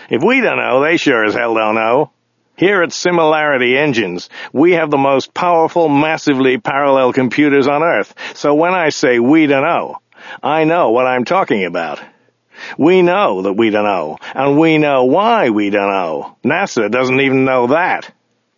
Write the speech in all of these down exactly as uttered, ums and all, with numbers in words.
If we don't know, they sure as hell don't know. Here at Similarity Engines, we have the most powerful, massively parallel computers on Earth. So when I say we don't know, I know what I'm talking about. We know that we don't know, and we know why we don't know. NASA doesn't even know that.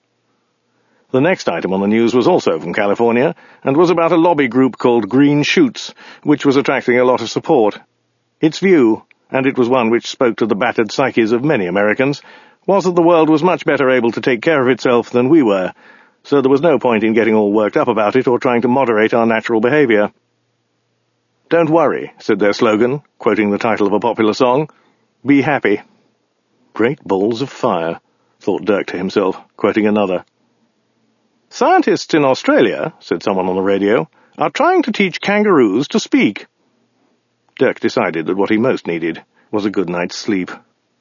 The next item on the news was also from California, and was about a lobby group called Green Shoots, which was attracting a lot of support. Its view, and it was one which spoke to the battered psyches of many Americans, was that the world was much better able to take care of itself than we were, so there was no point in getting all worked up about it or trying to moderate our natural behavior. "Don't worry," said their slogan, quoting the title of a popular song. "Be happy." Great balls of fire, thought Dirk to himself, quoting another. "Scientists in Australia," said someone on the radio, "are trying to teach kangaroos to speak." Dirk decided that what he most needed was a good night's sleep.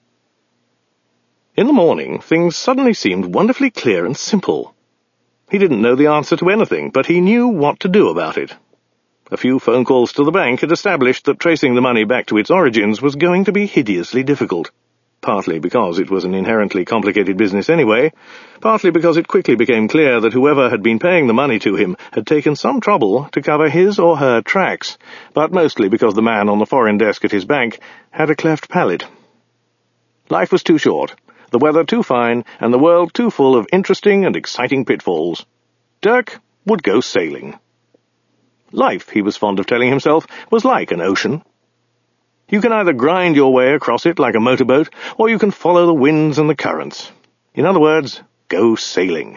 In the morning, things suddenly seemed wonderfully clear and simple. He didn't know the answer to anything, but he knew what to do about it. A few phone calls to the bank had established that tracing the money back to its origins was going to be hideously difficult, partly because it was an inherently complicated business anyway, partly because it quickly became clear that whoever had been paying the money to him had taken some trouble to cover his or her tracks, but mostly because the man on the foreign desk at his bank had a cleft palate. Life was too short, the weather too fine, and the world too full of interesting and exciting pitfalls. Dirk would go sailing. Life, he was fond of telling himself, was like an ocean. You can either grind your way across it like a motorboat, or you can follow the winds and the currents. In other words, go sailing.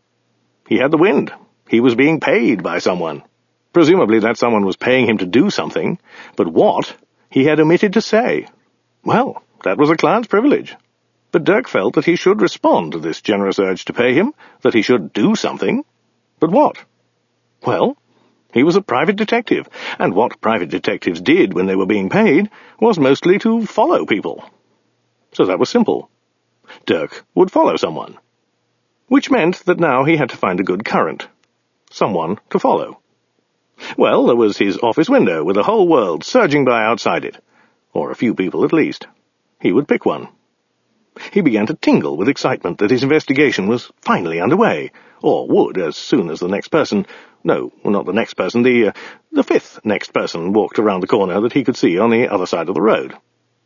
He had the wind. He was being paid by someone. Presumably that someone was paying him to do something, but what, he had omitted to say. Well, that was a client's privilege. But Dirk felt that he should respond to this generous urge to pay him, that he should do something. But what? Well, he was a private detective, and what private detectives did when they were being paid was mostly to follow people. So that was simple. Dirk would follow someone. Which meant that now he had to find a good current. Someone to follow. Well, there was his office window with the whole world surging by outside it. Or a few people at least. He would pick one. He began to tingle with excitement that his investigation was finally underway, or would as soon as the next person— no, not the next person, the, uh, the fifth next person walked around the corner that he could see on the other side of the road.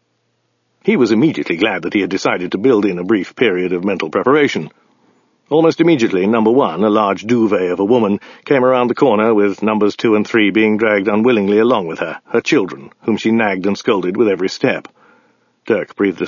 He was immediately glad that he had decided to build in a brief period of mental preparation. Almost immediately, number one, a large duvet of a woman, came around the corner with numbers two and three being dragged unwillingly along with her, her children, whom she nagged and scolded with every step. Dirk breathed a